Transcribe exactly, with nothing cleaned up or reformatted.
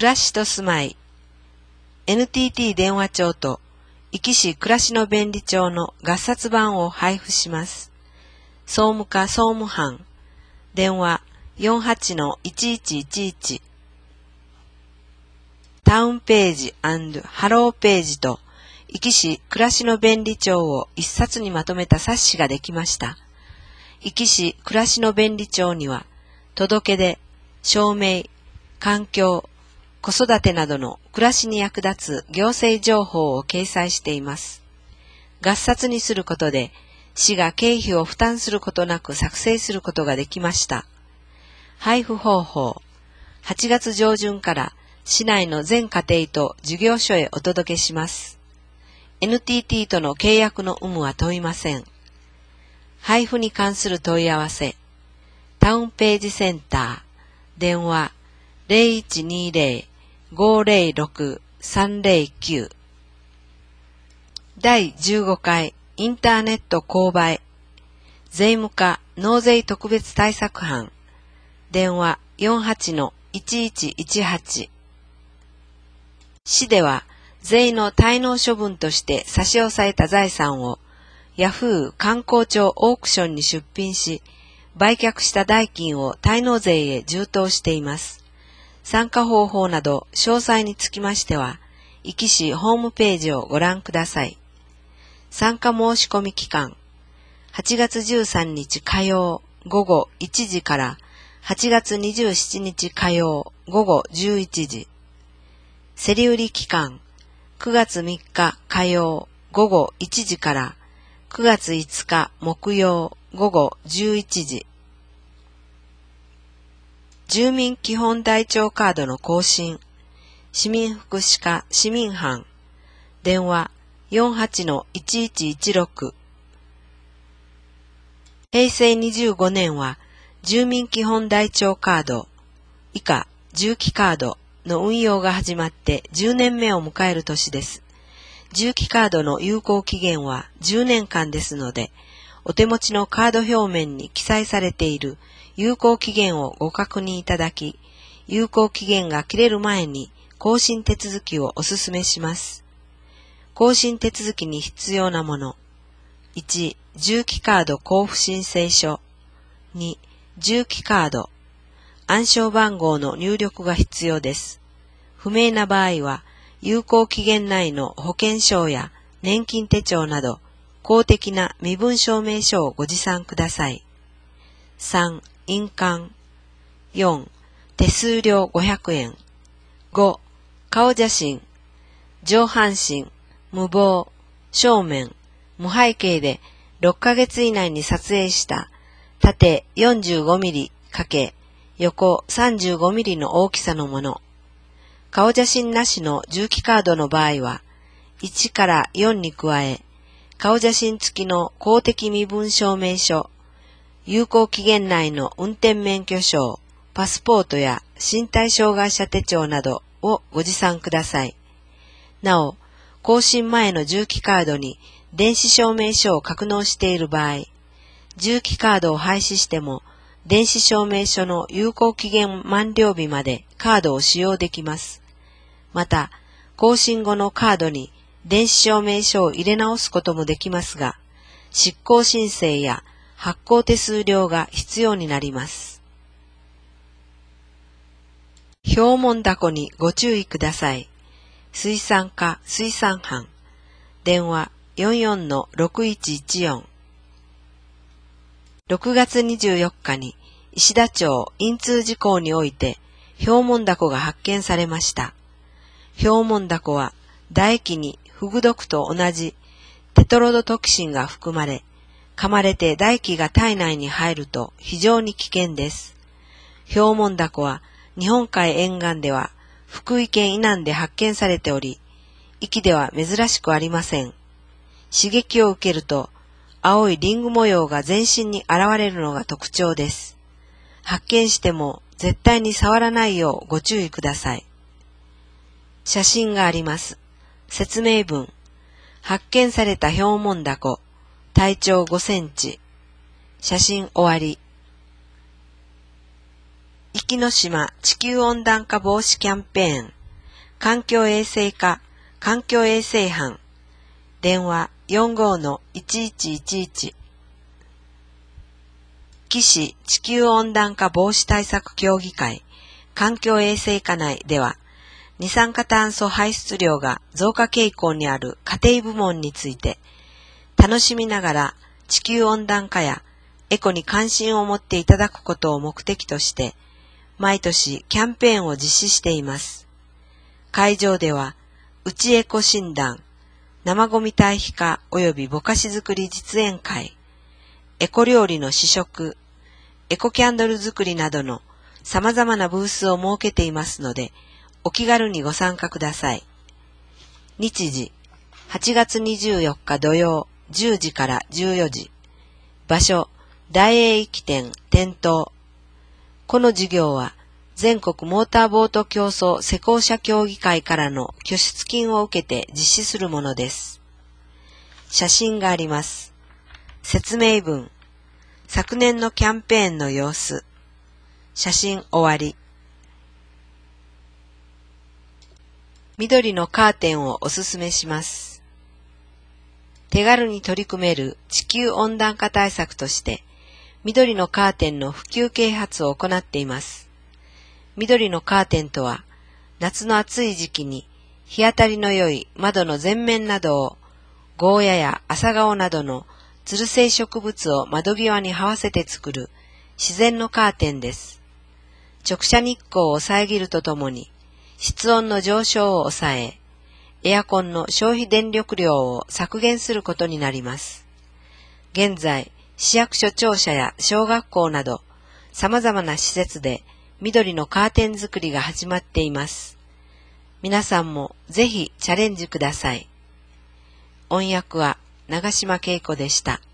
暮らしと住まい エヌティーティー 電話帳と壱岐市暮らしの便利帳の合冊版を配布します。総務課総務班電話 よんはちのいちいちいちいち タウンページ&ハローページと壱岐市暮らしの便利帳を一冊にまとめた冊子ができました。壱岐市暮らしの便利帳には届け出、証明、環境、子育てなどの暮らしに役立つ行政情報を掲載しています。合冊にすることで市が経費を負担することなく作成することができました。配布方法、はちがつ上旬から市内の全家庭と事業所へお届けします。エヌティーティー との契約の有無は問いません。配布に関する問い合わせ、タウンページセンター、電話 ゼロいちにゼロ ごゼロろく さんゼロきゅう だいじゅうごかいインターネット購買税務課納税特別対策班電話 よんはちのいちいちいちはち 市では税の滞納処分として差し押さえた財産をヤフー観光庁オークションに出品し売却した代金を滞納税へ充当しています。参加方法など詳細につきましては、壱岐市ホームページをご覧ください。参加申し込み期間、はちがつじゅうさんにち火曜午後いちじからはちがつにじゅうしちにち火曜午後じゅういちじ。競り売り期間、くがつみっか火曜午後いちじからくがついつか木曜午後じゅういちじ。住民基本台帳カードの更新、市民福祉課市民班、電話 よんはちのいちいちいちろく。へいせいにじゅうごねんは住民基本台帳カード、以下住基カードの運用が始まってじゅうねんめを迎える年です。住基カードの有効期限はじゅうねんかんですので、お手持ちのカード表面に記載されている有効期限をご確認いただき、有効期限が切れる前に更新手続きをお勧めします。更新手続きに必要なもの。いち. 住基カード交付申請書。に. 住基カード。暗証番号の入力が必要です。不明な場合は、有効期限内の保険証や年金手帳など、公的な身分証明書をご持参ください。さん. 印鑑。よん. 手数料ごひゃくえん。ご. 顔写真。上半身、無防、正面、無背景でろっかげつ以内に撮影した縦 よんじゅうごミリ× 横 さんじゅうごミリ の大きさのもの。顔写真なしの住基カードの場合は、いちからよんに加え、顔写真付きの公的身分証明書、有効期限内の運転免許証、パスポートや身体障害者手帳などをご持参ください。なお、更新前の住基カードに電子証明書を格納している場合、住基カードを廃止しても、電子証明書の有効期限満了日までカードを使用できます。また、更新後のカードに電子証明書を入れ直すこともできますが、失効申請や発行手数料が必要になります。表問箱にご注意ください。水産課水産班電話 よんよんのろくいちいちよん。ろくがつにじゅうよっかに石田町因通事項において表問箱が発見されました。表問箱は唾液にフグ毒と同じテトロドトキシンが含まれ、噛まれて唾液が体内に入ると非常に危険です。表問箱は日本海沿岸では福井県以南で発見されており、壱岐では珍しくありません。刺激を受けると青いリング模様が全身に現れるのが特徴です。発見しても絶対に触らないようご注意ください。写真があります。説明文。発見された表問箱。体長ごセンチ。写真終わり。 壱岐島地球温暖化防止キャンペーン、環境衛生課環境衛生班、電話 よんごーのいちいちいちいち。紀市地球温暖化防止対策協議会環境衛生課内では、二酸化炭素排出量が増加傾向にある家庭部門について、楽しみながら地球温暖化やエコに関心を持っていただくことを目的として、毎年キャンペーンを実施しています。会場では、うちエコ診断、生ゴミ堆肥化及びぼかし作り実演会、エコ料理の試食、エコキャンドル作りなどの様々なブースを設けていますので、お気軽にご参加ください。日時、はちがつにじゅうよっか土曜じゅうじからじゅうよじ。場所、大栄駅店店頭。この授業は、全国モーターボート競争施工者協議会からの拠出金を受けて実施するものです。写真があります。説明文。昨年のキャンペーンの様子。写真終わり。緑のカーテンをおすすめします。手軽に取り組める地球温暖化対策として、緑のカーテンの普及啓発を行っています。緑のカーテンとは、夏の暑い時期に日当たりの良い窓の前面などを、ゴーヤや朝顔などのつる性植物を窓際に這わせて作る自然のカーテンです。直射日光を遮るとともに、室温の上昇を抑え、エアコンの消費電力量を削減することになります。現在、市役所庁舎や小学校など、様々な施設で緑のカーテン作りが始まっています。皆さんもぜひチャレンジください。音訳は長島恵子でした。